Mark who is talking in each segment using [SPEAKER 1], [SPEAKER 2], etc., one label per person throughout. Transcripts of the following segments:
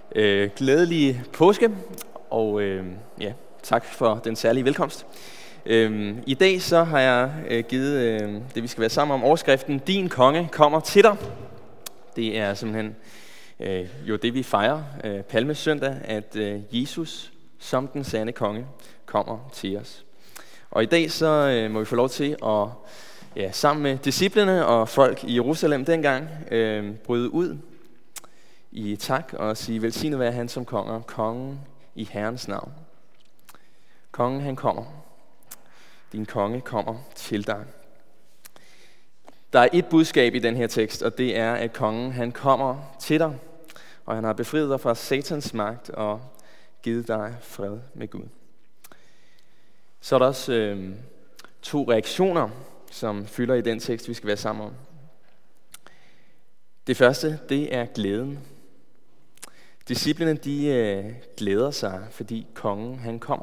[SPEAKER 1] Glædelig påske, og tak for den særlige velkomst. I dag så har jeg givet det, vi skal være sammen om, overskriften Din konge kommer til dig. Det er simpelthen jo det, vi fejrer Palmesøndag, at Jesus som den sande konge kommer til os. Og i dag så må vi få lov til at sammen med disciplene og folk i Jerusalem dengang bryde ud i tak og sige, velsignet være han som konger, kongen i Herrens navn. Kongen han kommer. Din konge kommer til dig. Der er et budskab i den her tekst, og det er, at kongen han kommer til dig, og han har befriet dig fra satans magt og givet dig fred med Gud. Så er der også to reaktioner, som fylder i den tekst, vi skal være sammen om. Det første, det er glæden. Disciplene, de glæder sig, fordi kongen, han kommer.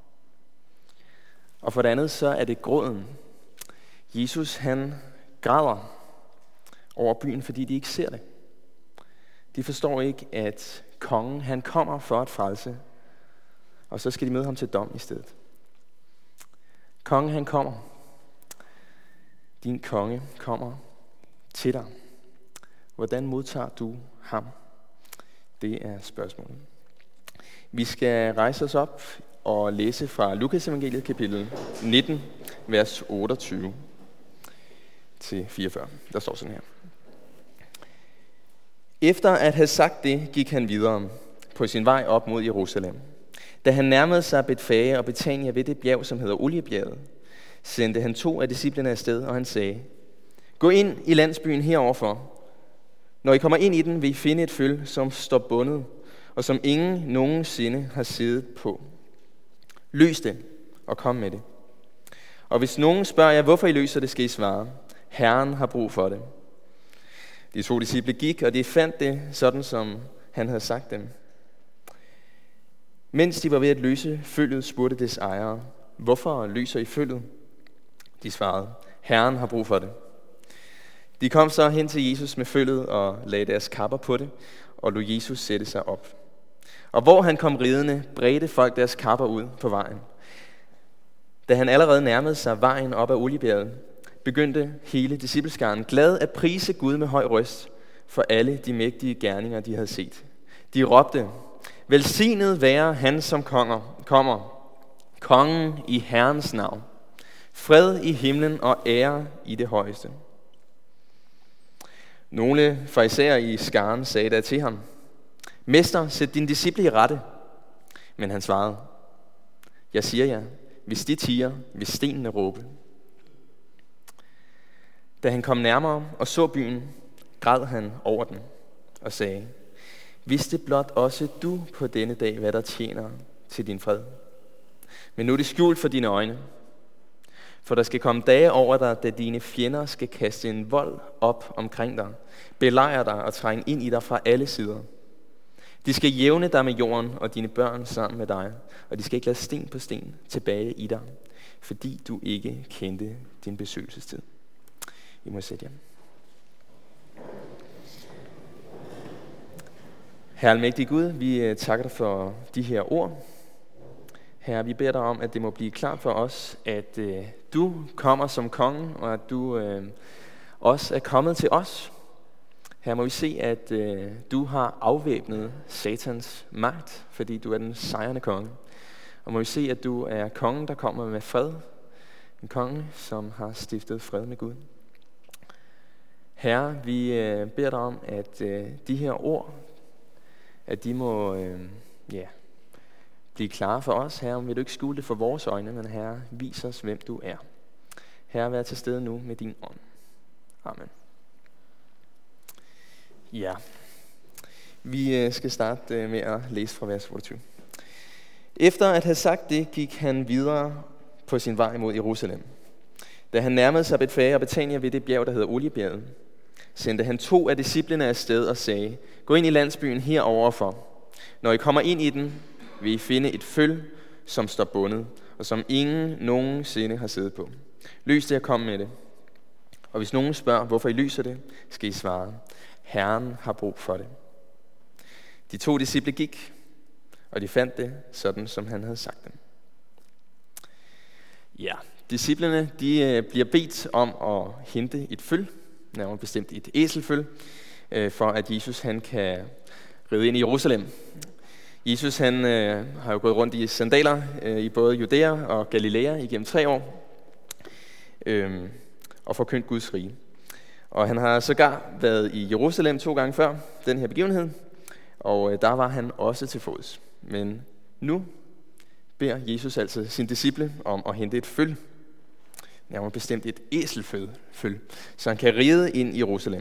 [SPEAKER 1] Og for det andet, så er det gråden. Jesus, han græder over byen, fordi de ikke ser det. De forstår ikke, at kongen, han kommer for at frelse, og så skal de møde ham til dom i stedet. Kongen, han kommer. Din konge kommer til dig. Hvordan modtager du ham? Det er spørgsmålet. Vi skal rejse os op og læse fra Lukas evangeliet kapitel 19, vers 28 til 44. Der står sådan her. Efter at have sagt det, gik han videre på sin vej op mod Jerusalem. Da han nærmede sig Betfage og Betania ved det bjerg, som hedder Oliebjerget, sendte han 2 af disciplene afsted, og han sagde, gå ind i landsbyen heroverfor. Når I kommer ind i den, vil I finde et føl, som står bundet, og som ingen nogensinde har siddet på. Løs det, og kom med det. Og hvis nogen spørger jer, hvorfor I løser det, skal I svare, Herren har brug for det. De 2 disciple gik, og de fandt det sådan, som han havde sagt dem. Mens de var ved at løse følget, spurgte dets ejere, hvorfor løser I følget? De svarede, Herren har brug for det. De kom så hen til Jesus med følget og lagde deres kapper på det, og lod Jesus sætte sig op. Og hvor han kom ridende, bredte folk deres kapper ud på vejen. Da han allerede nærmede sig vejen op ad Oliebjerget, begyndte hele discipleskaren glad at prise Gud med høj røst for alle de mægtige gerninger, de havde set. De råbte, velsignet være han som kommer, kongen i Herrens navn. Fred i himlen og ære i det højeste. Nogle farisæer i skaren sagde da til ham, Mester, sæt dine disciple i rette. Men han svarede, jeg siger jer, hvis de tier, vil stenene råbe. Da han kom nærmere og så byen, græd han over den og sagde, vidste blot også du på denne dag, hvad der tjener til din fred. Men nu er det skjult for dine øjne. For der skal komme dage over dig, da dine fjender skal kaste en vold op omkring dig, belejre dig og trænge ind i dig fra alle sider. De skal jævne dig med jorden og dine børn sammen med dig, og de skal ikke lade sten på sten tilbage i dig, fordi du ikke kendte din besøgelsestid. I må sætte jer. Herre almægtige Gud, vi takker dig for de her ord. Herre, vi beder dig om, at det må blive klart for os, at du kommer som konge, og at du også er kommet til os. Her må vi se, at du har afvæbnet satans magt, fordi du er den sejrende konge. Og må vi se, at du er kongen, der kommer med fred. En konge, som har stiftet fred med Gud. Herre, vi beder dig om, at de her ord, at de må blive klare for os. Herre, vil du ikke skjule det for vores øjne, men Herre, vis os, hvem du er. Herre, vær til stede nu med din ånd. Amen. Ja, vi skal starte med at læse fra vers 28. Efter at have sagt det, gik han videre på sin vej mod Jerusalem. Da han nærmede sig Betfage og Betania ved det bjerg, der hedder Oliebjerget, sendte han 2 af disciplene afsted og sagde, gå ind i landsbyen heroverfor. Når I kommer ind i den, vil I finde et føl, som står bundet, og som ingen nogensinde har siddet på. Løs det og kom med det. Og hvis nogen spørger, hvorfor I lyser det, skal I svare, Herren har brug for det. De 2 disciple gik, og de fandt det sådan, som han havde sagt dem. Ja, disciplene de bliver bedt om at hente et føl, nærmere bestemt et æselføl, for at Jesus han kan ride ind i Jerusalem. Jesus han har jo gået rundt i sandaler i både Judæa og Galilea igennem 3 år og forkyndt Guds rige. Og han har sågar været i Jerusalem 2 gange før den her begivenhed, og der var han også til fods. Men nu beder Jesus altså sine disciple om at hente et føl, nærmere bestemt et æselføl, så han kan ride ind i Jerusalem.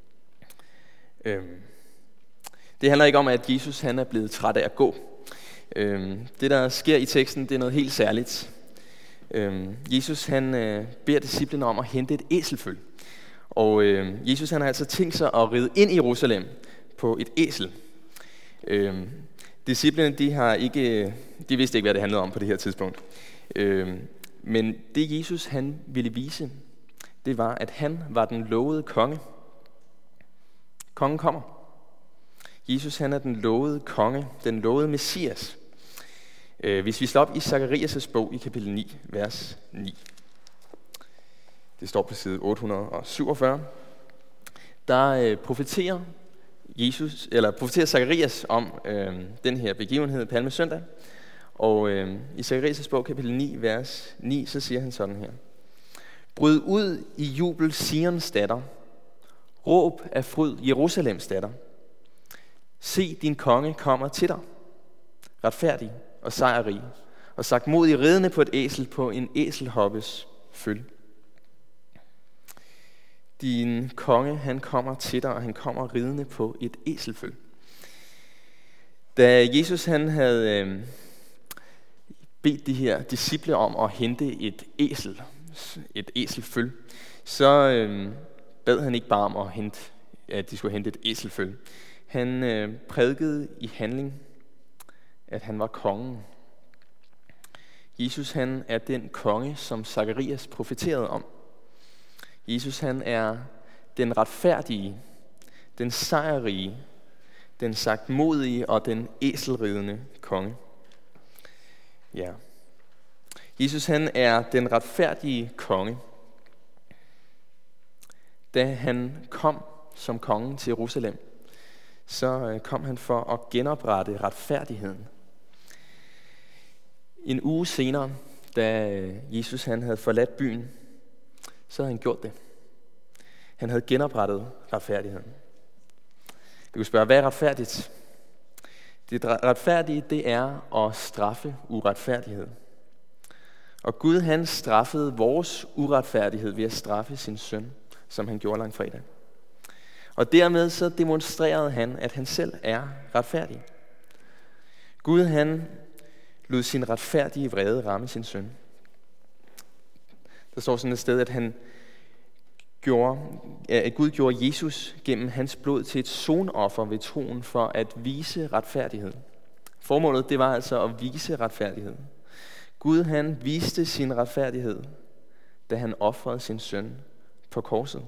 [SPEAKER 1] Det handler ikke om, at Jesus han er blevet træt af at gå. Det, der sker i teksten, det er noget helt særligt. Jesus han beder disciplene om at hente et æselføl. Og Jesus han har altså tænkt sig at ride ind i Jerusalem på et æsel. Disciplene de vidste ikke, hvad det handlede om på det her tidspunkt. Men det Jesus han ville vise, det var, at han var den lovede konge. Kongen kommer. Jesus han er den lovede konge, den lovede Messias. Hvis vi slår op i Zakarias' bog i kapitel 9, vers 9. Det står på side 847. Der profeterer Zakarias om den her begivenhed Palmesøndag. Og i Zakarias' bog kapitel 9, vers 9, så siger han sådan her. Bryd ud i jubel, Sions datter. Råb af fryd, Jerusalems datter. Se, din konge kommer til dig, retfærdig og sejrrig, og sagtmodig ridende på et æsel på en æselhoppes føl. Din konge, han kommer til dig, og han kommer ridende på et æselføl. Da Jesus han havde bedt de her disciple om at hente et æselføl, så bad han ikke bare om at de skulle hente et æselføl. Han prædikede i handling, at han var kongen. Jesus han er den konge, som Zakarias profeterede om. Jesus han er den retfærdige, den sejrrige, den sagtmodige og den æselridende konge. Ja. Jesus han er den retfærdige konge. Da han kom som konge til Jerusalem, så kom han for at genoprette retfærdigheden. En uge senere, da Jesus han havde forladt byen, så havde han gjort det. Han havde genoprettet retfærdigheden. Du kan spørge, hvad er retfærdigt? Det retfærdige, det er at straffe uretfærdighed. Og Gud han straffede vores uretfærdighed ved at straffe sin søn, som han gjorde langfredag. Og dermed så demonstrerede han, at han selv er retfærdig. Gud han lod sin retfærdige vrede ramme sin søn. Der står sådan et sted, at Gud gjorde Jesus gennem hans blod til et sonoffer ved troen for at vise retfærdighed. Formålet det var altså at vise retfærdighed. Gud han viste sin retfærdighed, da han ofrede sin søn på korset.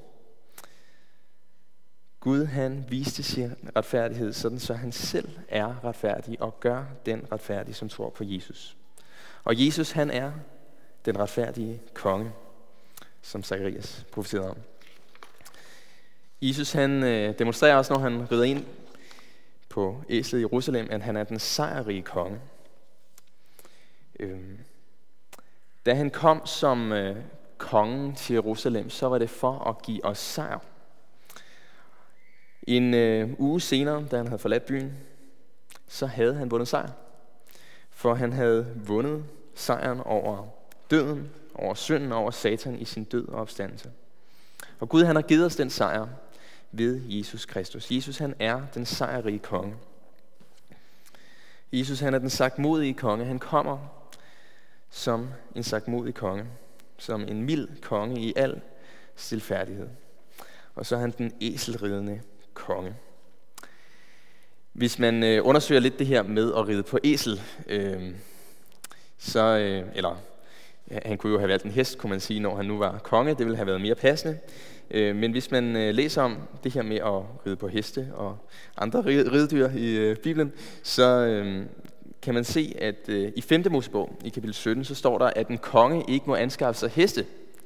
[SPEAKER 1] Gud han viste sin retfærdighed, sådan så han selv er retfærdig og gør den retfærdige, som tror på Jesus. Og Jesus han er den retfærdige konge, som Zakarias profeterede om. Jesus han demonstrerer også, når han rider ind på æslet i Jerusalem, at han er den sejrrige konge. Da han kom som kongen til Jerusalem, så var det for at give os sejr. En uge senere, da han havde forladt byen, så havde han vundet sejr. For han havde vundet sejren over døden, over synden og over Satan i sin død og opstandelse. Og Gud han har givet os den sejr ved Jesus Kristus. Jesus han er den sejrrige konge. Jesus han er den sagtmodige konge. Han kommer som en sagtmodig konge, som en mild konge i al stilfærdighed. Og så er han den æselridende konge. Hvis man undersøger lidt det her med at ride på æsel, Han kunne jo have valgt en hest, kunne man sige, når han nu var konge. Det ville have været mere passende. Men hvis man læser om det her med at ride på heste og andre ridedyr i Bibelen, så kan man se, at i 5. Mosebog, i kapitel 17, så står der, at en konge ikke må anskaffe sig heste.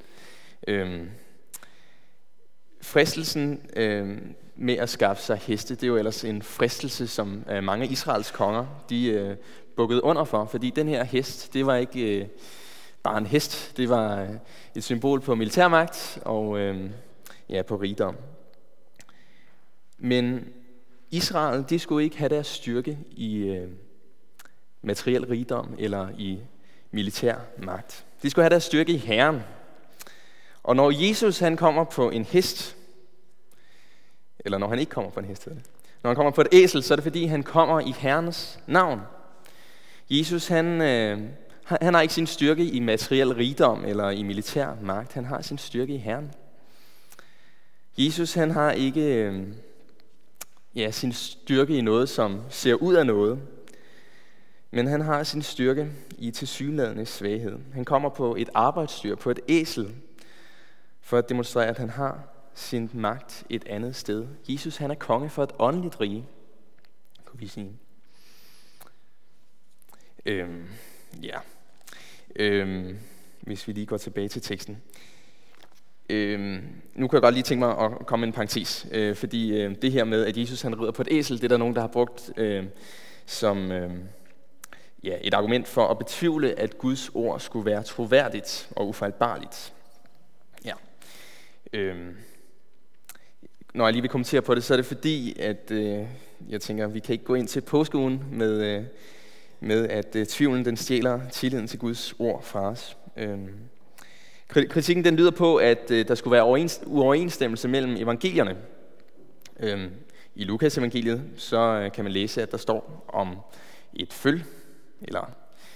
[SPEAKER 1] Fristelsen med at skaffe sig heste, det er jo ellers en fristelse, som mange af Israels konger, de bukkede under for, fordi den her hest, det var ikke bare en hest, det var et symbol på militærmagt og på rigdom. Men Israel, de skulle ikke have deres styrke i materiel rigdom eller i militær magt. De skulle have deres styrke i Herren. Og når Jesus han kommer på en hest, eller når han ikke kommer på en hest, når han kommer på et æsel, så er det fordi, han kommer i Herrens navn. Jesus han har ikke sin styrke i materiel rigdom eller i militær magt. Han har sin styrke i Herren. Jesus han har ikke sin styrke i noget, som ser ud af noget, men han har sin styrke i tilsyneladende svaghed. Han kommer på et arbejdsdyr, på et æsel, for at demonstrere, at han har sin magt et andet sted. Jesus han er konge for et åndeligt rige, kunne vi sige. Hvis vi lige går tilbage til teksten. Nu kan jeg godt lige tænke mig at komme med en parentes, fordi det her med, at Jesus han rider på et æsel, det er der nogen, der har brugt som et argument for at betvivle, at Guds ord skulle være troværdigt og ufejlbarligt. Når jeg lige vil kommentere på det, så er det fordi, at jeg tænker, at vi kan ikke gå ind til påskeugen med at tvivlen den stjæler tilliden til Guds ord fra os. Kritikken den lyder på, at der skulle være uoverensstemmelse mellem evangelierne. I Lukas evangeliet, så kan man læse, at der står om et føl, eller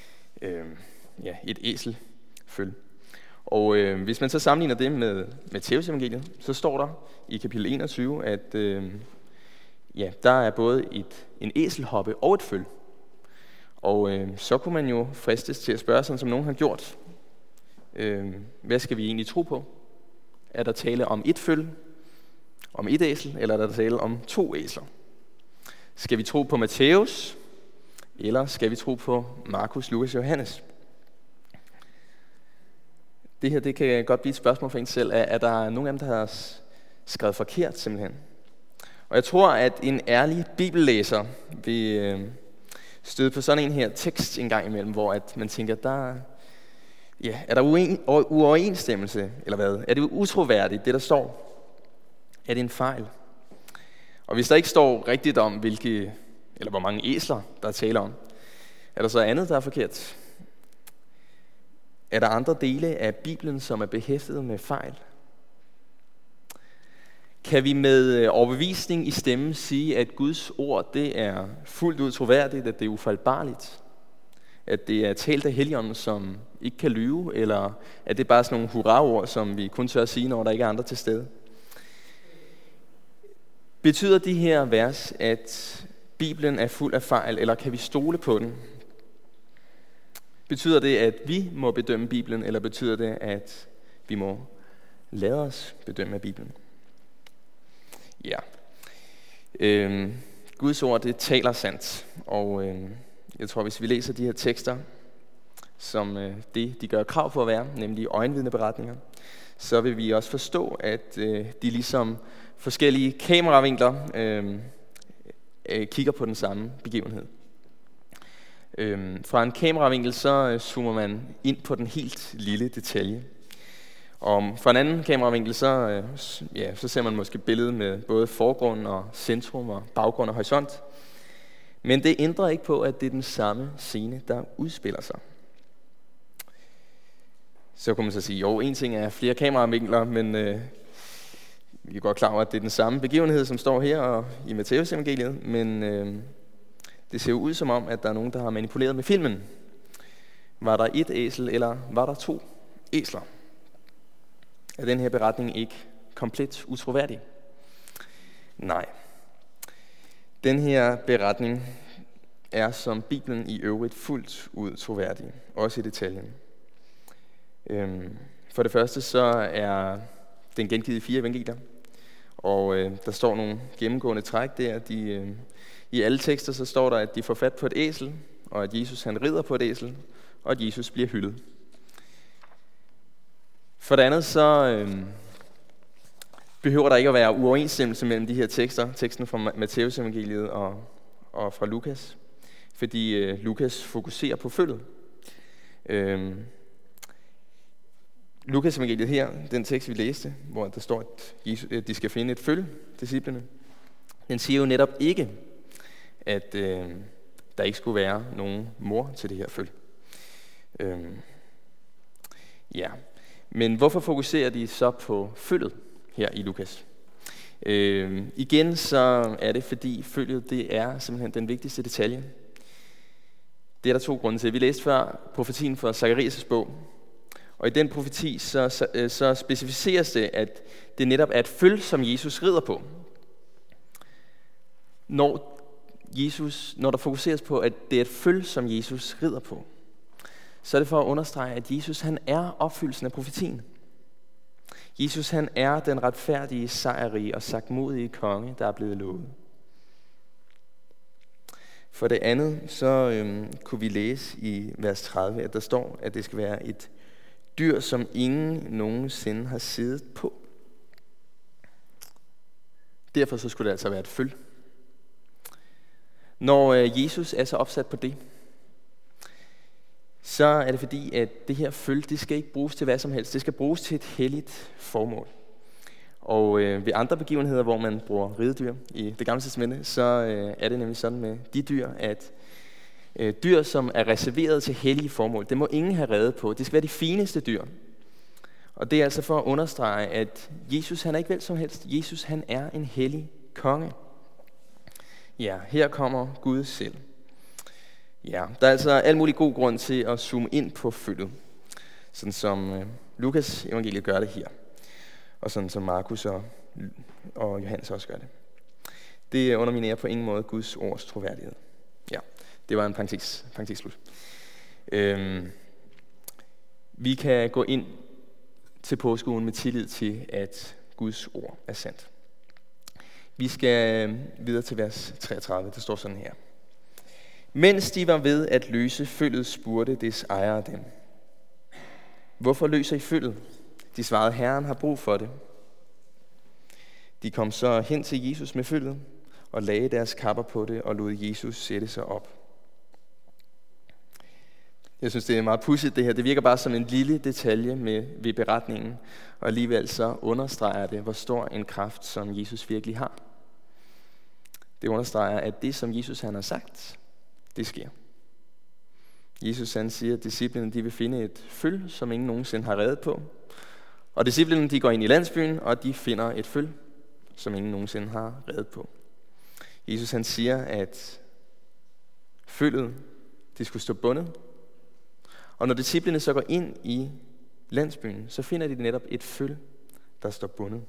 [SPEAKER 1] et æselføl. Og hvis man så sammenligner det med Matthæus evangeliet, så står der i kapitel 21, at der er både en æselhoppe og et føl. Og så kunne man jo fristes til at spørge, sådan som nogen har gjort. Hvad skal vi egentlig tro på? Er der tale om et føl, om et æsel, eller er der tale om 2 æsler? Skal vi tro på Matthæus, eller skal vi tro på Markus, Lukas og Johannes? Det her det kan godt blive et spørgsmål for en selv. Er der nogen af dem, der har skrevet forkert simpelthen? Og jeg tror, at en ærlig bibellæser vil støde på sådan en her tekst en gang imellem, hvor at man tænker, er der uoverensstemmelse, eller hvad? Er det utroværdigt, det der står? Er det en fejl? Og hvis der ikke står rigtigt om, hvor mange æsler, der er tale om, er der så andet, der er forkert? Er der andre dele af Bibelen, som er behæftet med fejl? Kan vi med overbevisning i stemmen sige, at Guds ord det er fuldt ud troværdigt, at det er ufejlbarligt? At det er talt af Helligånden, som ikke kan lyve? Eller er det bare sådan nogle hurraord, som vi kun tør at sige, når der ikke er andre til stede? Betyder de her vers, at Bibelen er fuld af fejl, eller kan vi stole på den? Betyder det, at vi må bedømme Bibelen, eller betyder det, at vi må lade os bedømme af Bibelen? Guds ord, det taler sandt, og jeg tror, hvis vi læser de her tekster, som de gør krav på at være, nemlig øjenvidneberetninger, så vil vi også forstå, at de ligesom forskellige kameravinkler kigger på den samme begivenhed. Fra en kameravinkel så zoomer man ind på den helt lille detalje. Og fra en anden kameravinkel så ser man måske billedet med både forgrund og centrum og baggrund og horisont. Men det ændrer ikke på, at det er den samme scene, der udspiller sig. Så kunne man så sige, en ting er flere kameravinkler, men vi er godt klar over, at det er den samme begivenhed, som står her og i Matthæus evangeliet, men det ser jo ud som om, at der er nogen, der har manipuleret med filmen. Var der et æsel, eller var der 2 æsler? Er den her beretning ikke komplet utroværdig? Nej. Den her beretning er som Bibelen i øvrigt fuldt ud troværdig, også i detaljen. For det første så er den gengivet i 4 evangelier, og der står nogle gennemgående træk der. I alle tekster så står der, at de får fat på et æsel, og at Jesus han rider på et æsel, og at Jesus bliver hyldet. For det andet så behøver der ikke at være uoverensstemmelse mellem de her tekster, teksten fra Matteus evangeliet og fra Lukas, fordi Lukas fokuserer på følget. Lukas evangeliet her, den tekst vi læste, hvor der står, at de skal finde et følge, disciplene, den siger jo netop ikke, at der ikke skulle være nogen mor til det her følge. Men hvorfor fokuserer de så på følget her i Lukas? Igen så er det, fordi følget det er simpelthen den vigtigste detalje. Det er der 2 grunde til. Vi læste før profetien fra Zakarias' bog, og i den profeti så specificeres det, at det netop er et føl, som Jesus rider på. Når der fokuseres på, at det er et føl, som Jesus rider på, så er det for at understrege, at Jesus han er opfyldelsen af profetien. Jesus han er den retfærdige, sejrrige og sagtmodige konge, der er blevet lovet. For det andet, så kunne vi læse i vers 30, at der står, at det skal være et dyr, som ingen nogensinde har siddet på. Derfor så skulle det altså være et føl. Når Jesus er så opsat på det, så er det fordi, at det her føl, det skal ikke bruges til hvad som helst. Det skal bruges til et helligt formål. Og ved andre begivenheder, hvor man bruger ridedyr i Det Gamle Testamente, så er det nemlig sådan med de dyr, at dyr, som er reserveret til hellige formål, det må ingen have reddet på. Det skal være de fineste dyr. Og det er altså for at understrege, at Jesus han er ikke vel som helst. Jesus han er en hellig konge. Ja, her kommer Gud selv. Ja, der er altså al mulig god grund til at zoome ind på følget, sådan som Lukas evangeliet gør det her, og sådan som Markus og Johannes også gør det. Det underminerer på ingen måde Guds ords troværdighed. Ja, det var en parentes slut. Vi kan gå ind til påskeugen med tillid til, at Guds ord er sandt. Vi skal videre til vers 33, der står sådan her. Mens de var ved at løse følget, spurgte dets ejere dem. Hvorfor løser I følget? De svarede, Herren har brug for det. De kom så hen til Jesus med følget og lagde deres kapper på det og lod Jesus sætte sig op. Jeg synes, det er meget pudsigt det her. Det virker bare som en lille detalje ved beretningen, og alligevel så understreger det, hvor stor en kraft, som Jesus virkelig har. Det understreger, at det, som Jesus han har sagt, det sker. Jesus han siger, at disciplene de vil finde et føl, som ingen nogensinde har reddet på. Og disciplene de går ind i landsbyen, og de finder et føl, som ingen nogensinde har reddet på. Jesus han siger, at følget de skulle stå bundet. Og når disciplene så går ind i landsbyen, så finder de netop et føl, der står bundet.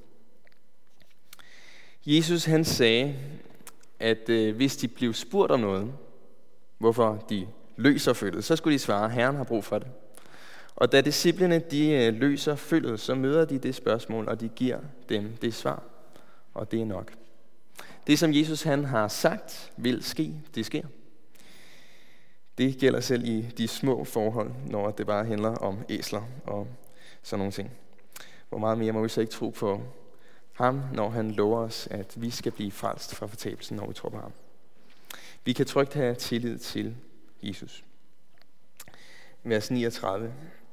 [SPEAKER 1] Jesus han sagde, at hvis de blev spurgt om noget, hvorfor de løser følget, så skulle de svare, Herren har brug for det. Og da disciplene de løser følget, så møder de det spørgsmål, og de giver dem det svar. Og det er nok. Det som Jesus han har sagt vil ske, det sker. Det gælder selv i de små forhold, når det bare handler om æsler og sådan nogle ting. Hvor meget mere må vi så ikke tro på ham, når han lover os, at vi skal blive frelst fra fortabelsen, når vi tror på ham. Vi kan trygt have tillid til Jesus. Vers 39.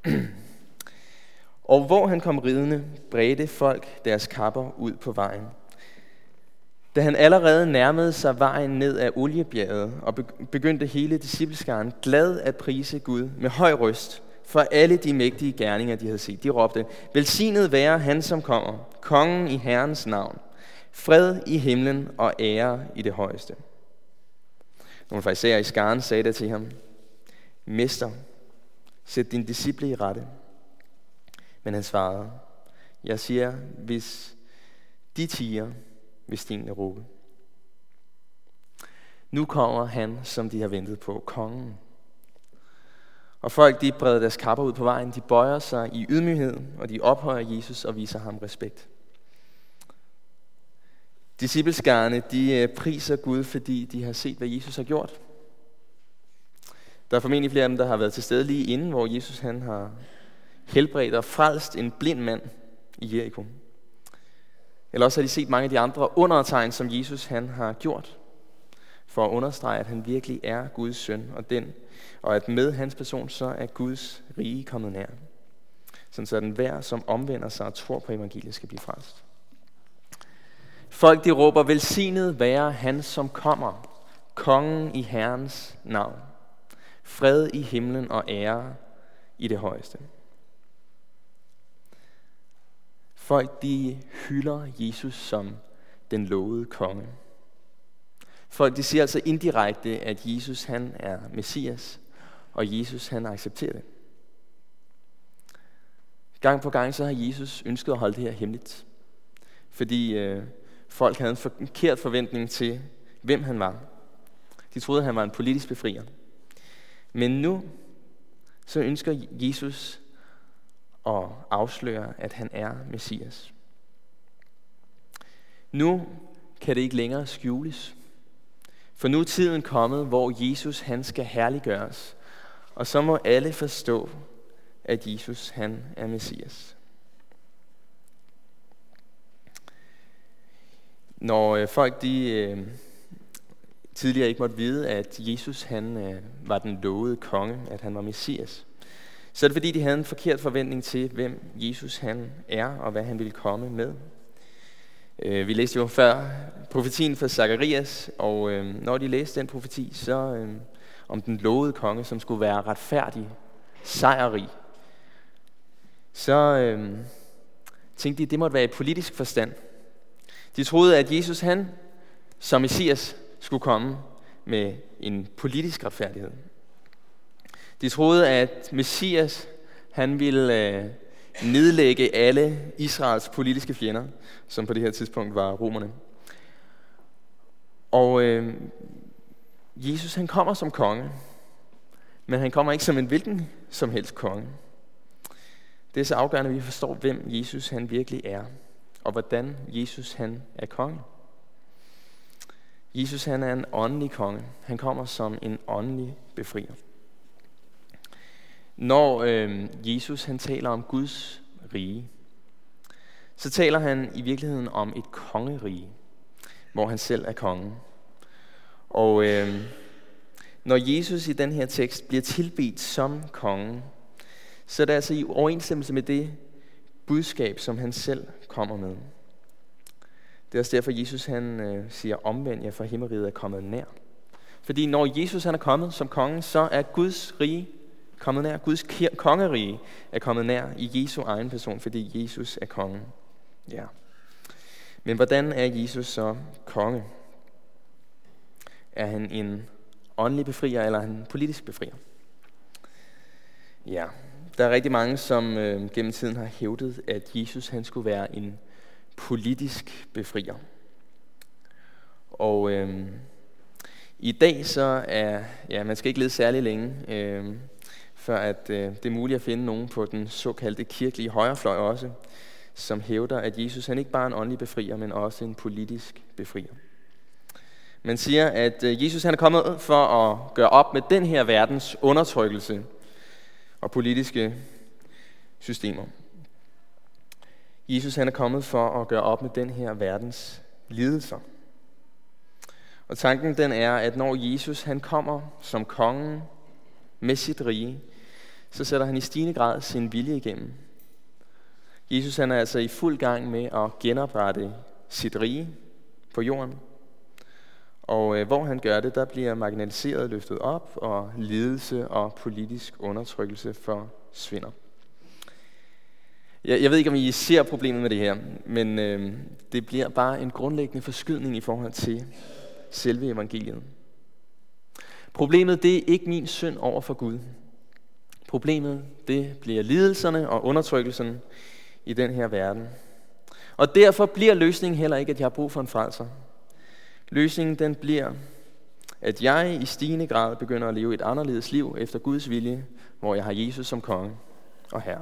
[SPEAKER 1] Og hvor han kom ridende, bredte folk deres kapper ud på vejen. Da han allerede nærmede sig vejen ned ad Oliebjerget og begyndte hele discipleskaren glad at prise Gud med høj røst for alle de mægtige gerninger, de havde set. De råbte, velsignet være han, som kommer, kongen i Herrens navn, fred i himlen og ære i det højeste. Nogle farisæere i skaren sagde der til ham, Mester, sæt din disciple i rette. Men han svarede, jeg siger, hvis de tiger, vil stenene råbe. Nu kommer han, som de har ventet på, kongen. Og folk, de breder deres kapper ud på vejen, de bøjer sig i ydmyghed, og de ophøjer Jesus og viser ham respekt. Discipleskarne, de priser Gud, fordi de har set, hvad Jesus har gjort. Der er formentlig flere af dem, der har været til stede lige inden, hvor Jesus han har helbredt og frelst en blind mand i Jericho. Eller også har de set mange af de andre undertegn, som Jesus han har gjort, for at understrege, at han virkelig er Guds søn, og at med hans person, så er Guds rige kommet nær. Sådan så den hver, som omvender sig og tror på evangeliet, skal blive frelst. Folk, de råber, velsignet være han, som kommer, kongen i Herrens navn. Fred i himlen og ære i det højeste. Folk, de hylder Jesus som den lovede konge. Folk, de siger altså indirekte, at Jesus han er Messias, og Jesus han accepterer det. Gang på gang så har Jesus ønsket at holde det her hemmeligt, fordi folk havde en forkert forventning til, hvem han var. De troede, at han var en politisk befrier. Men nu så ønsker Jesus at afsløre, at han er Messias. Nu kan det ikke længere skjules. For nu er tiden kommet, hvor Jesus han skal herliggøres. Og så må alle forstå, at Jesus han er Messias. Når folk de tidligere ikke måtte vide, at Jesus han var den lovede konge, at han var Messias, så er det fordi, de havde en forkert forventning til, hvem Jesus han er, og hvad han ville komme med. Vi læste jo før profetien fra Zakarias, og når de læste den profeti, så om den lovede konge, som skulle være retfærdig, sejrrig, så tænkte de, det måtte være i politisk forstand. De troede, at Jesus han som Messias skulle komme med en politisk retfærdighed. De troede, at Messias han ville nedlægge alle Israels politiske fjender, som på det her tidspunkt var romerne. Og Jesus han kommer som konge, men han kommer ikke som en hvilken som helst konge. Det er så afgørende, at vi forstår, hvem Jesus han virkelig er, og hvordan Jesus han er konge. Jesus han er en åndelig konge. Han kommer som en åndelig befrier. Når Jesus han taler om Guds rige, så taler han i virkeligheden om et kongerige, hvor han selv er kongen. Og når Jesus i den her tekst bliver tilbedt som kongen, så er det altså i overensstemmelse med det budskab, som han selv kommer med. Det er også derfor, Jesus han siger, omvend jer, for himmeriget er kommet nær. Fordi når Jesus han er kommet som konge, så er Guds rige kommet nær. Guds kongerige er kommet nær i Jesu egen person, fordi Jesus er kongen. Ja. Men hvordan er Jesus så konge? Er han en åndelig befrier, eller er han en politisk befrier? Ja, der er rigtig mange, som gennem tiden har hævdet, at Jesus han skulle være en politisk befrier. Og i dag så er, man skal ikke lede særlig længe, før at det er muligt at finde nogen på den såkaldte kirkelige højrefløj også, som hævder, at Jesus han ikke bare er en åndelig befrier, men også en politisk befrier. Man siger, at Jesus han er kommet for at gøre op med den her verdens undertrykkelse og politiske systemer. Jesus han er kommet for at gøre op med den her verdens lidelser. Og tanken den er, at når Jesus han kommer som kongen med sit rige, så sætter han i stigende grad sin vilje igennem. Jesus han er altså i fuld gang med at genoprette sit rige på jorden. Og hvor han gør det, der bliver marginaliseret løftet op, og lidelse og politisk undertrykkelse forsvinder. Jeg ved ikke, om I ser problemet med det her, men det bliver bare en grundlæggende forskydning i forhold til selve evangeliet. Problemet, det er ikke min synd over for Gud. Problemet, det bliver lidelserne og undertrykkelsen i den her verden. Og derfor bliver løsningen heller ikke, at jeg har brug for en frelser. Løsningen, den bliver, At jeg i stigende grad begynder at leve et anderledes liv efter Guds vilje, hvor jeg har Jesus som konge og herre.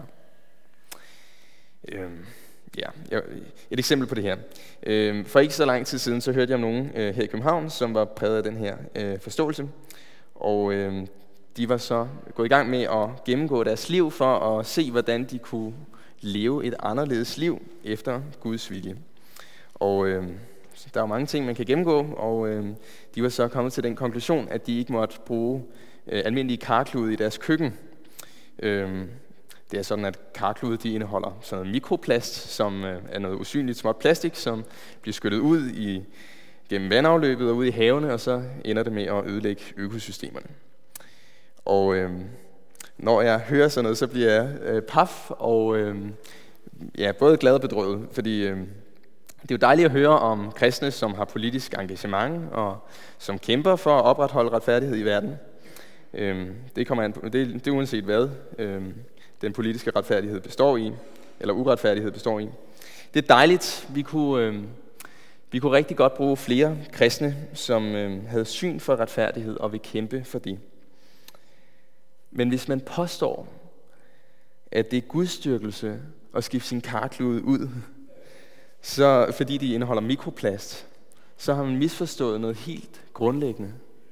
[SPEAKER 1] Et eksempel på det her. For ikke så lang tid siden, så hørte jeg om nogen her i København, som var præget af den her forståelse. Og de var så gået i gang med at gennemgå deres liv for at se, hvordan de kunne leve et anderledes liv efter Guds vilje. Og der er mange ting, man kan gennemgå, og de var så kommet til den konklusion, at de ikke måtte bruge almindelige karklude i deres køkken. Det er sådan, at karklude de indeholder sådan noget mikroplast, som er noget usynligt småt plastik, som bliver skyllet ud gennem vandafløbet og ud i havene, og så ender det med at ødelægge økosystemerne. Og når jeg hører sådan noget, så bliver jeg paf og både glad og bedrøvet, fordi det er jo dejligt at høre om kristne, som har politisk engagement og som kæmper for at opretholde retfærdighed i verden. Det kommer an på, det er uanset hvad den politiske retfærdighed består i, eller uretfærdighed består i. Det er dejligt. Vi kunne rigtig godt bruge flere kristne, som havde syn for retfærdighed og vil kæmpe for det. Men hvis man påstår, at det er gudsdyrkelse at skifte sin karklude ud, så fordi de indeholder mikroplast, så har man misforstået noget helt grundlæggende.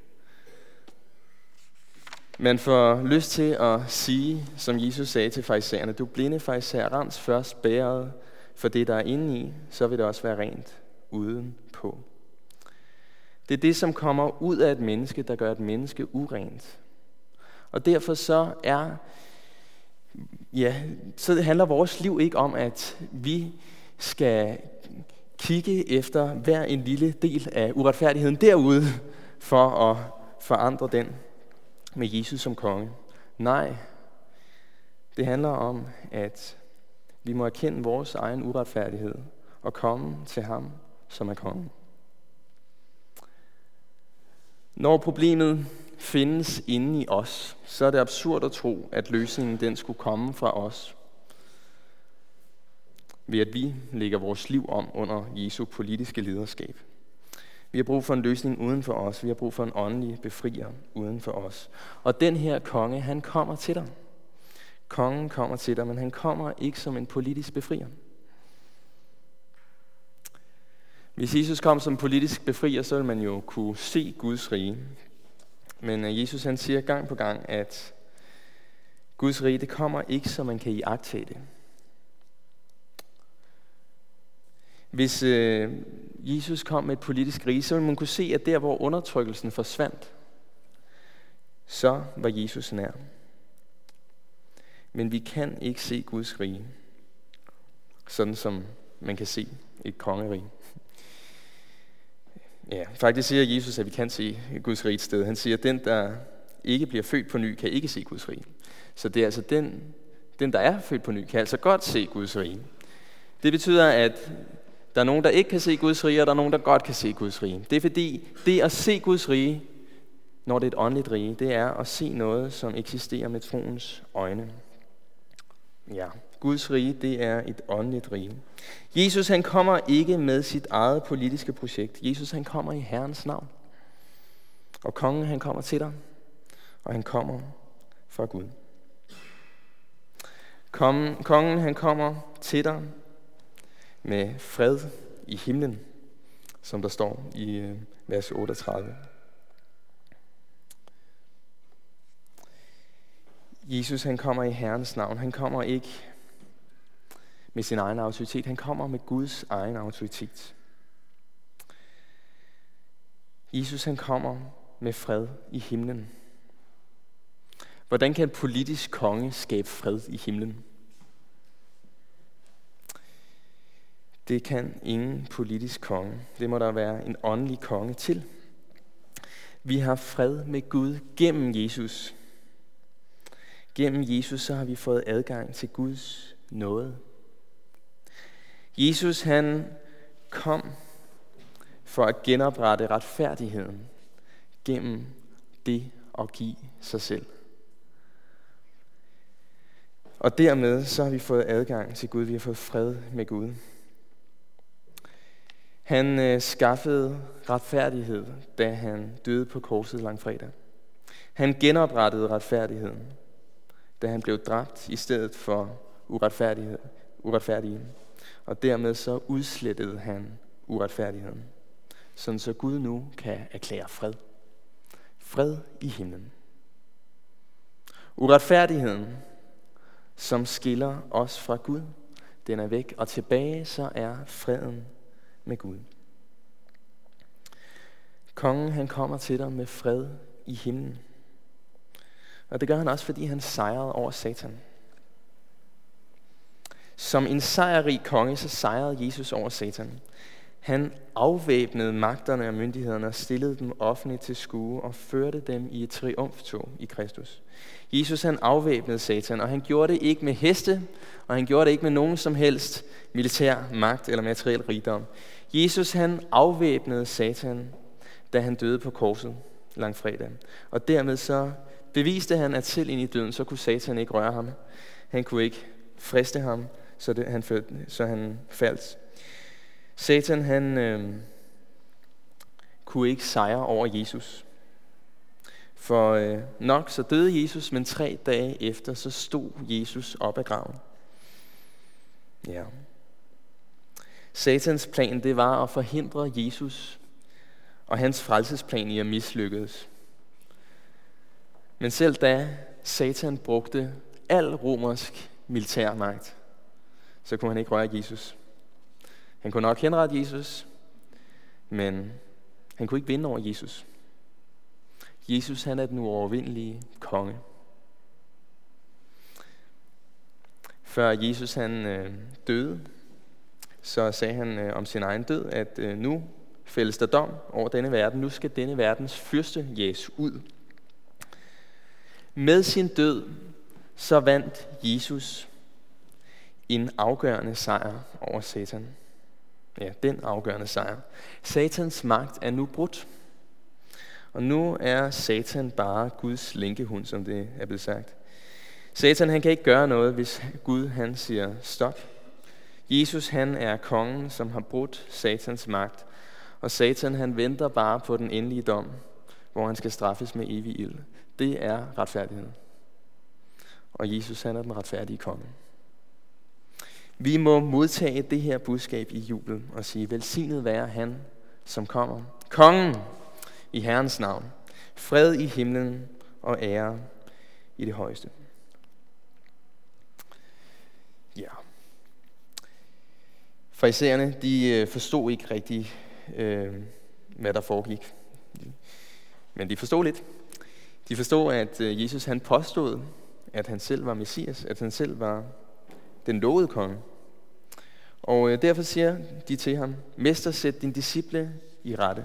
[SPEAKER 1] Man får lyst til at sige, som Jesus sagde til farisæerne, du blinde farisæer, rens først bæret for det, der er inde i, så vil det også være rent udenpå. Det er det, som kommer ud af et menneske, der gør et menneske urent. Og derfor så handler vores liv ikke om, at vi skal kigge efter hver en lille del af uretfærdigheden derude, for at forandre den med Jesus som konge. Nej, det handler om, at vi må erkende vores egen uretfærdighed og komme til ham, som er kongen. Når problemet findes inde i os, så er det absurd at tro, at løsningen den skulle komme fra os, ved at vi lægger vores liv om under Jesu politiske lederskab. Vi har brug for en løsning uden for os. Vi har brug for en åndelig befrier uden for os. Og den her konge, han kommer til dig. Kongen kommer til dig, men han kommer ikke som en politisk befrier. Hvis Jesus kom som politisk befrier, så vil man jo kunne se Guds rige. Men Jesus han siger gang på gang, at Guds rige det kommer ikke, så man kan iagttage det. Hvis Jesus kom med et politisk rige, så ville man kunne se, at der, hvor undertrykkelsen forsvandt, så var Jesus nær. Men vi kan ikke se Guds rige, sådan som man kan se et kongerige. Ja, faktisk siger Jesus, at vi kan se Guds rige et sted. Han siger, at den, der ikke bliver født på ny, kan ikke se Guds rige. Så det er altså den, der er født på ny, kan altså godt se Guds rige. Det betyder, at der er nogen, der ikke kan se Guds rige, og der er nogen, der godt kan se Guds rige. Det er fordi, det at se Guds rige, når det er et åndeligt rige, det er at se noget, som eksisterer med troens øjne. Ja, Guds rige, det er et åndeligt rige. Jesus, han kommer ikke med sit eget politiske projekt. Jesus, han kommer i Herrens navn. Og kongen, han kommer til dig, og han kommer fra Gud. Kongen, han kommer til dig med fred i himlen, som der står i vers 38. Jesus, han kommer i Herrens navn. Han kommer ikke med sin egen autoritet. Han kommer med Guds egen autoritet. Jesus, han kommer med fred i himlen. Hvordan kan en politisk konge skabe fred i himlen? Det kan ingen politisk konge. Det må der være en åndelig konge til. Vi har fred med Gud gennem Jesus. Gennem Jesus så har vi fået adgang til Guds nåde. Jesus han kom for at genoprette retfærdigheden gennem det at give sig selv. Og dermed så har vi fået adgang til Gud. Vi har fået fred med Gud. Han skaffede retfærdighed, da han døde på korset langfredag. Han genoprettede retfærdigheden, da han blev dræbt i stedet for uretfærdige. Og dermed så udslettede han uretfærdigheden, sådan så Gud nu kan erklære fred. Fred i himlen. Uretfærdigheden, som skiller os fra Gud, den er væk, og tilbage så er freden med Gud. Kongen, han kommer til dig med fred i himlen. Og det gør han også, fordi han sejrede over Satan. Som en sejrrig konge, så sejrede Jesus over Satan. Han afvæbnede magterne og myndighederne og stillede dem offentligt til skue og førte dem i et triumftog i Kristus. Jesus, han afvæbnede Satan, og han gjorde det ikke med heste, og han gjorde det ikke med nogen som helst militær magt eller materiel rigdom. Jesus, han afvæbnede Satan, da han døde på korset langfredag. Og dermed så beviste han, at selv ind i døden, så kunne Satan ikke røre ham. Han kunne ikke friste ham, så han faldt. Satan, han kunne ikke sejre over Jesus. For nok så døde Jesus, men 3 dage efter, så stod Jesus op af graven. Ja. Satans plan, det var at forhindre Jesus og hans frelsesplan i at mislykkedes. Men selv da Satan brugte al romersk militærmagt, så kunne han ikke røre Jesus. Han kunne nok henrette Jesus, men han kunne ikke vinde over Jesus. Jesus, han er den uovervindelige konge. Før Jesus han døde, så sagde han om sin egen død, at nu fældes der dom over denne verden. Nu skal denne verdens fyrste jages ud. Med sin død, så vandt Jesus en afgørende sejr over Satan. Ja, den afgørende sejr. Satans magt er nu brudt. Og nu er Satan bare Guds lænkehund, som det er blevet sagt. Satan, han kan ikke gøre noget, hvis Gud han siger stop. Jesus, han er kongen, som har brudt Satans magt. Og Satan, han venter bare på den endelige dom, hvor han skal straffes med evig ild. Det er retfærdighed. Og Jesus, han er den retfærdige konge. Vi må modtage det her budskab i jubel og sige, velsignet være han, som kommer. Kongen i Herrens navn. Fred i himlen og ære i det højeste. Ja. Farisæerne, de forstod ikke rigtig, hvad der foregik. Men de forstod lidt. De forstod, at Jesus han påstod, at han selv var Messias, at han selv var den lovede konge. Og derfor siger de til ham, Mester, sæt din disciple i rette.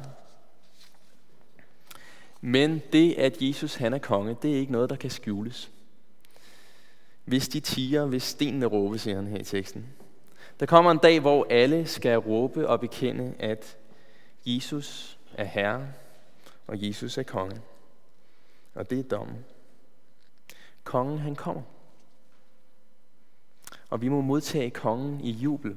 [SPEAKER 1] Men det, at Jesus han er konge, det er ikke noget, der kan skjules. Hvis de tiger, hvis stenene råbe, siger han her i teksten. Der kommer en dag, hvor alle skal råbe og bekende, at Jesus er Herre, og Jesus er konge. Og det er dommen. Kongen, han kommer. Og vi må modtage kongen i jubel.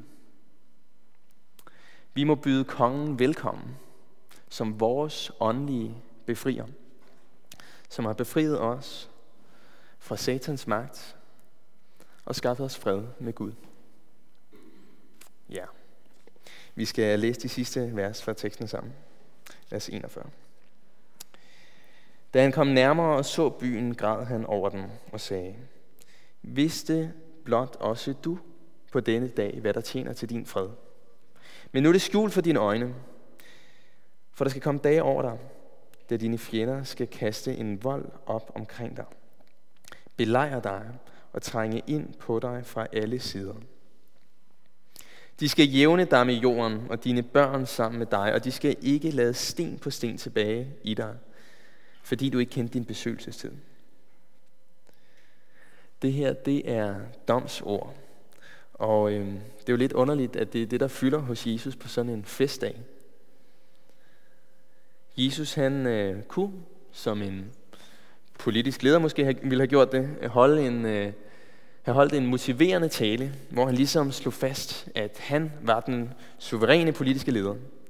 [SPEAKER 1] Vi må byde kongen velkommen, som vores åndelige befrier, som har befriet os fra Satans magt og skaffet os fred med Gud. Ja, vi skal læse de sidste vers fra teksten sammen. Vers 41. Da han kom nærmere og så byen, græd han over den og sagde, vidste blot også du på denne dag, hvad der tjener til din fred. Men nu er det skjult for dine øjne, for der skal komme dage over dig, da dine fjender skal kaste en vold op omkring dig, belejre dig og trænge ind på dig fra alle sider. De skal jævne dig med jorden og dine børn sammen med dig, og de skal ikke lade sten på sten tilbage i dig, fordi du ikke kendte din besøgelsestid. Det her, det er domsord. Og det er jo lidt underligt, at det er det, der fylder hos Jesus på sådan en festdag. Jesus, han kunne, som en politisk leder måske ville have gjort det, have holdt en motiverende tale, hvor han ligesom slog fast, at han var den suveræne politiske leder.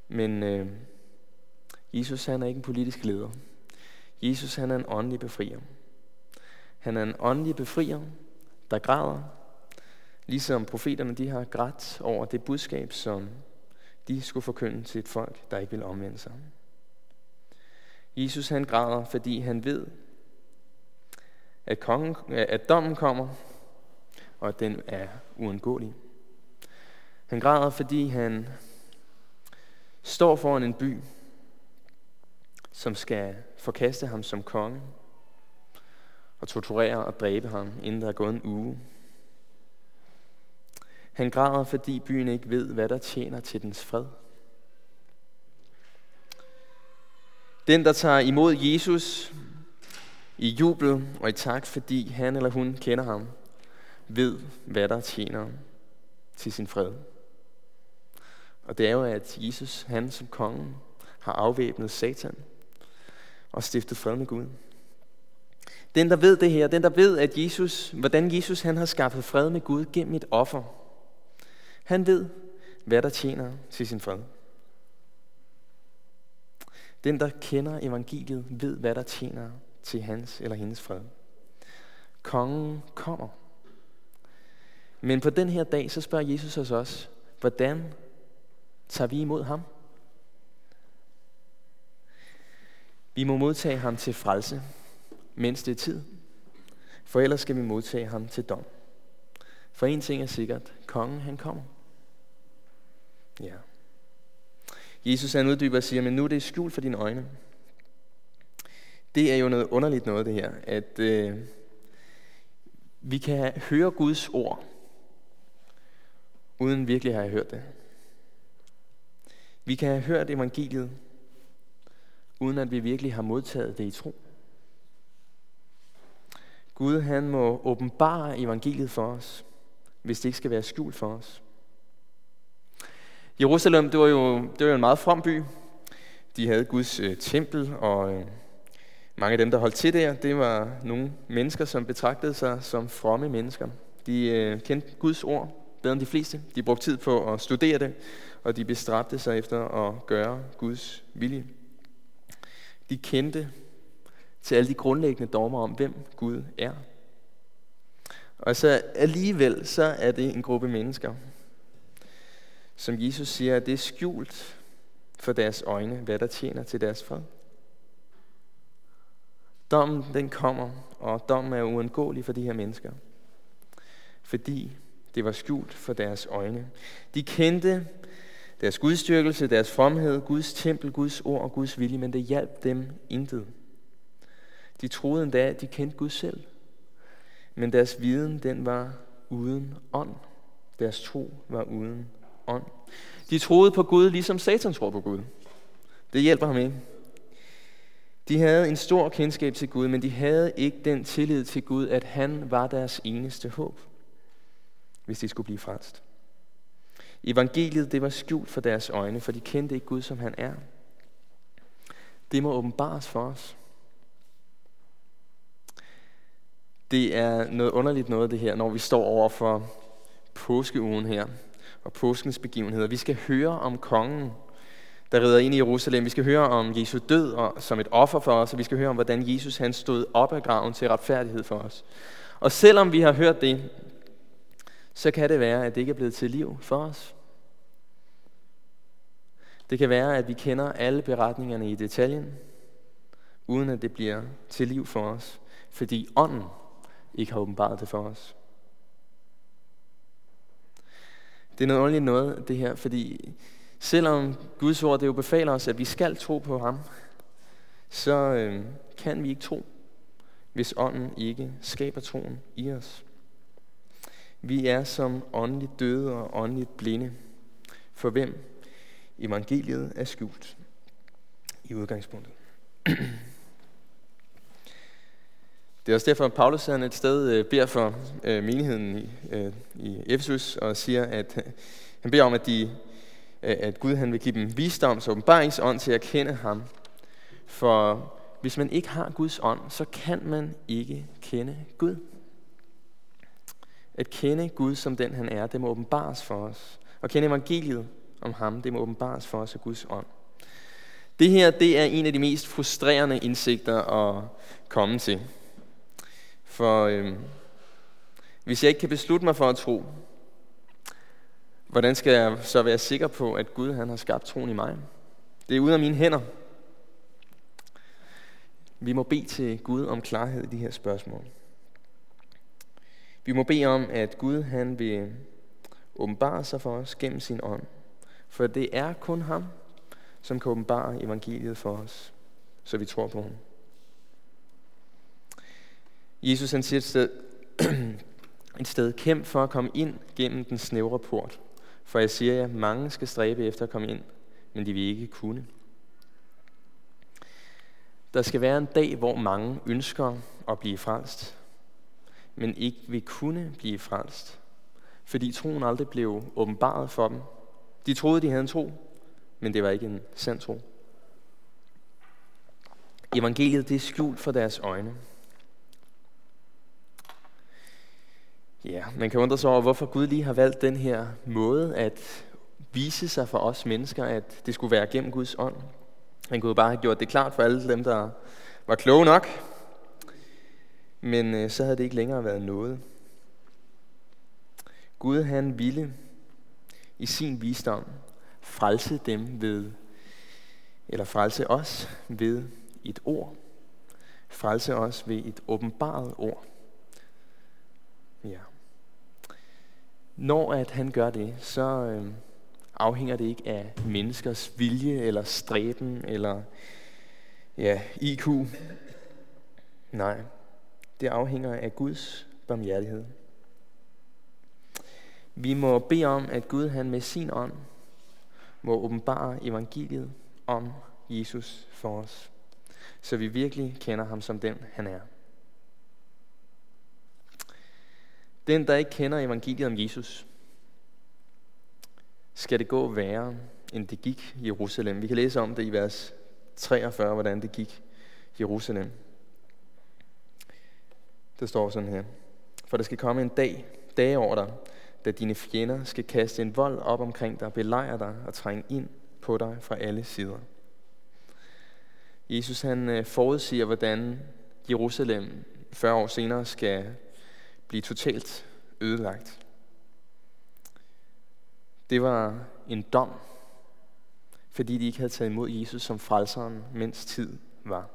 [SPEAKER 1] Men Jesus han er ikke en politisk leder. Jesus han er en åndelig befrier. Han er en åndelig befrier, der græder, ligesom profeterne de har grædt over det budskab, som de skulle forkynde til et folk, der ikke vil omvende sig. Jesus han græder, fordi han ved, at dommen kommer, og at den er uundgåelig. Han græder, fordi han står foran en by, som skal forkaste ham som konge, og torturere og dræbe ham, inden der er gået en uge. Han græder, fordi byen ikke ved, hvad der tjener til dens fred. Den, der tager imod Jesus i jubel og i tak, fordi han eller hun kender ham, ved, hvad der tjener til sin fred. Og det er jo, at Jesus, han som kongen, har afvæbnet Satan og stiftet fred med Gud. Den, der ved det her, den, der ved, hvordan Jesus han har skaffet fred med Gud gennem et offer, han ved, hvad der tjener til sin fred. Den, der kender evangeliet, ved, hvad der tjener til hans eller hendes fred. Kongen kommer. Men på den her dag, så spørger Jesus os også, hvordan tager vi imod ham? Vi må modtage ham til frelse, mens det er tid. For ellers skal vi modtage ham til dom. For en ting er sikkert, kongen han kommer. Ja. Jesus han uddyber og siger, men nu er det skjult for dine øjne. Det er jo noget underligt noget det her, at vi kan høre Guds ord, uden virkelig at have hørt det. Vi kan have hørt evangeliet, uden at vi virkelig har modtaget det i tro. Gud han må åbenbare evangeliet for os, hvis det ikke skal være skjult for os. Jerusalem, det var jo en meget from by. De havde Guds tempel, og mange af dem, der holdt til der, det var nogle mennesker, som betragtede sig som fromme mennesker. De kendte Guds ord bedre end de fleste. De brugte tid på at studere det, og de bestræbte sig efter at gøre Guds vilje. De kendte til alle de grundlæggende dogmer om, hvem Gud er. Og så alligevel, så er det en gruppe mennesker, som Jesus siger, at det er skjult for deres øjne, hvad der tjener til deres fred. Dommen, den kommer, og dommen er uundgåelig for de her mennesker. Fordi det var skjult for deres øjne. De kendte deres gudstyrkelse, deres fromhed, Guds tempel, Guds ord og Guds vilje, men det hjalp dem intet. De troede endda, at de kendte Gud selv. Men deres viden, den var uden ånd. Deres tro var uden ånd. De troede på Gud, ligesom Satan tror på Gud. Det hjælper ham ikke. De havde en stor kendskab til Gud, men de havde ikke den tillid til Gud, at han var deres eneste håb, hvis de skulle blive frelst. Evangeliet, det var skjult for deres øjne, for de kendte ikke Gud, som han er. Det må åbenbares for os. Det er noget underligt noget, det her, når vi står over for påskeugen her, og påskens begivenheder. Vi skal høre om kongen, der rider ind i Jerusalem. Vi skal høre om Jesu død og, som et offer for os, og vi skal høre om, hvordan Jesus han stod op af graven til retfærdighed for os. Og selvom vi har hørt det, så kan det være, at det ikke er blevet til liv for os. Det kan være, at vi kender alle beretningerne i detaljen, uden at det bliver til liv for os, fordi ånden ikke har åbenbaret det for os. Det er noget ordentligt noget, det her, fordi selvom Guds ord det jo befaler os, at vi skal tro på ham, så kan vi ikke tro, hvis ånden ikke skaber troen i os. Vi er som åndeligt døde og åndeligt blinde, for hvem evangeliet er skjult i udgangspunktet. Det er også derfor, at Paulus et sted beder for menigheden i Efesus og siger, at han beder om, at Gud han vil give dem visdoms- og åbenbaringsånd til at kende ham. For hvis man ikke har Guds ånd, så kan man ikke kende Gud. At kende Gud som den han er, det må åbenbares for os. Og kende evangeliet, om ham, det må åbenbares for os af Guds ånd. Det her, det er en af de mest frustrerende indsigter at komme til. For hvis jeg ikke kan beslutte mig for at tro, hvordan skal jeg så være sikker på, at Gud han har skabt troen i mig? Det er ude af mine hænder. Vi må bede til Gud om klarhed i de her spørgsmål. Vi må bede om, at Gud han vil åbenbare sig for os gennem sin ånd. For det er kun ham, som kan åbenbare evangeliet for os, så vi tror på ham. Jesus han siger et sted, kæmp for at komme ind gennem den snævre port. For jeg siger jer, mange skal stræbe efter at komme ind, men de vil ikke kunne. Der skal være en dag, hvor mange ønsker at blive frelst, men ikke vil kunne blive frelst, fordi troen aldrig blev åbenbaret for dem. De troede, de havde en tro, men det var ikke en sand tro. Evangeliet det er skjult for deres øjne. Ja, man kan undre sig over, hvorfor Gud lige har valgt den her måde at vise sig for os mennesker, at det skulle være gennem Guds ånd. Han kunne bare have gjort det klart for alle dem, der var kloge nok, men så havde det ikke længere været noget. Gud han ville i sin visdom frelse dem ved, eller frelse os ved et ord. Frelse os ved et åbenbaret ord. Ja. Når at han gør det, så afhænger det ikke af menneskers vilje eller stræben eller IQ. Nej, det afhænger af Guds barmhjertighed. Vi må bede om, at Gud han med sin ånd må åbenbare evangeliet om Jesus for os, så vi virkelig kender ham som den han er. Den, der ikke kender evangeliet om Jesus, skal det gå værre, end det gik i Jerusalem. Vi kan læse om det i vers 43, hvordan det gik i Jerusalem. Der står sådan her. For der skal komme en dag over dig, da dine fjender skal kaste en vold op omkring dig, belejre dig og trænge ind på dig fra alle sider. Jesus han forudsiger, hvordan Jerusalem 40 år senere skal blive totalt ødelagt. Det var en dom, fordi de ikke havde taget imod Jesus som frelseren, mens tid var.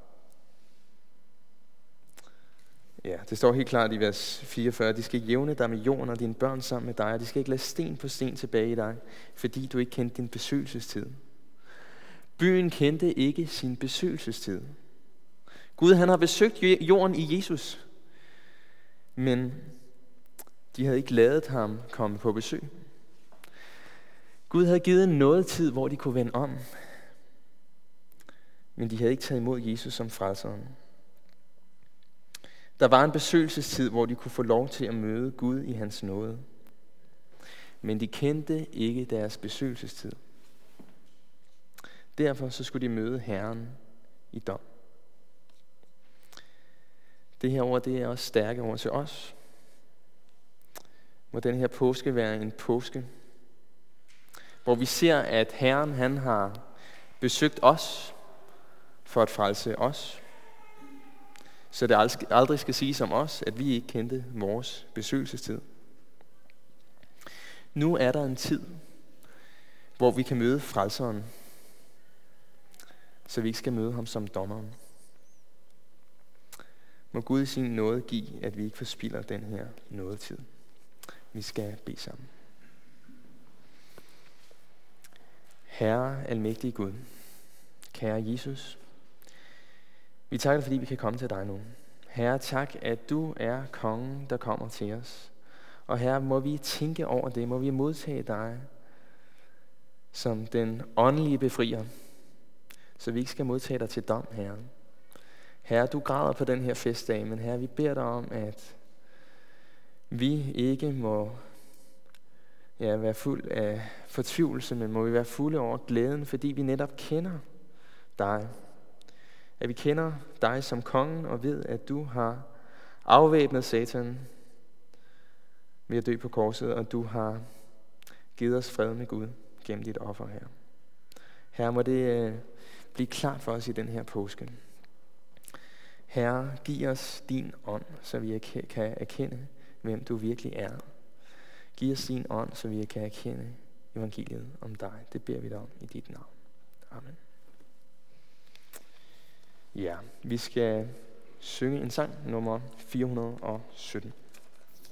[SPEAKER 1] Ja, det står helt klart i vers 44, de skal jævne dig med jorden og dine børn sammen med dig, og de skal ikke lade sten på sten tilbage i dig, fordi du ikke kendte din besøgelsestid. Byen kendte ikke sin besøgelsestid. Gud han har besøgt jorden i Jesus, men de havde ikke ladet ham komme på besøg. Gud havde givet noget tid, hvor de kunne vende om, men de havde ikke taget imod Jesus som frelseren. Der var en besøgelsestid, hvor de kunne få lov til at møde Gud i hans nåde, men de kendte ikke deres besøgelsestid. Derfor så skulle de møde Herren i dom. Det her ord, det er også stærke ord til os. Må den her påske være en påske, hvor vi ser, at Herren han har besøgt os for at frelse os. Så det aldrig skal siges om os, at vi ikke kendte vores besøgelsestid. Nu er der en tid, hvor vi kan møde frelseren, så vi ikke skal møde ham som dommeren. Må Gud i sin nåde give, at vi ikke forspilder den her nådetid. Vi skal bede sammen. Herre, almægtige Gud, kære Jesus, vi takker dig, fordi vi kan komme til dig nu. Herre, tak, at du er kongen, der kommer til os. Og Herre, må vi tænke over det, må vi modtage dig som den åndelige befrier, så vi ikke skal modtage dig til dom, Herre. Herre, du græder på den her festdag, men Herre, vi beder dig om, at vi ikke må være fuld af fortvivlelse, men må vi være fulde over glæden, fordi vi netop kender dig. At vi kender dig som kongen og ved, at du har afvæbnet Satan ved at dø på korset, og du har givet os fred med Gud gennem dit offer, Herre. Herre, må det blive klart for os i den her påske. Herre, giv os din ånd, så vi kan erkende, hvem du virkelig er. Giv os din ånd, så vi kan erkende evangeliet om dig. Det beder vi dig om i dit navn. Amen. Ja, vi skal synge en sang, nummer 417.